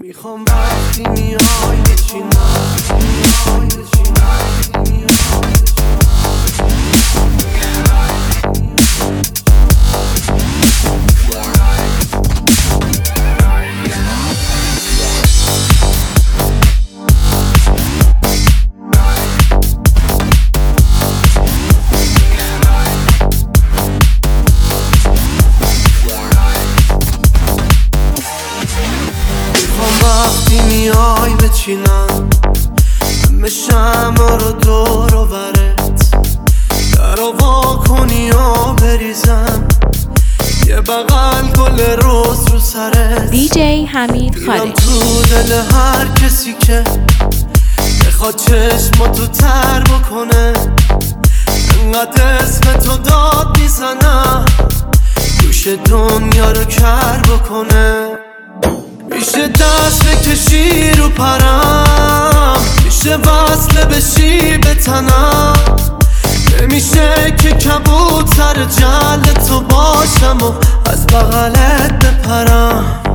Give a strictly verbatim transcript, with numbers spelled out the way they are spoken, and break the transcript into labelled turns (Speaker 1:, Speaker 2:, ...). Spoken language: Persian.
Speaker 1: میخوام وقتی میای بچینم میای بچینم میای وقتی میای بچینم همه شمع رو دور و برت در وا کنی و بریزم یه بغل گل روز رو سرت
Speaker 2: دی جی حمید خالد
Speaker 1: تو دل هر کسی که بخواد چشماتو تر بکنه انقدر اسم تو داد میزنم گوش دنیا رو کر بکنه میشه دست بکشی رو پرم میشه وصله بشی به تنم نمیشه که کبوتر جل تو باشم و از بغلت بپرم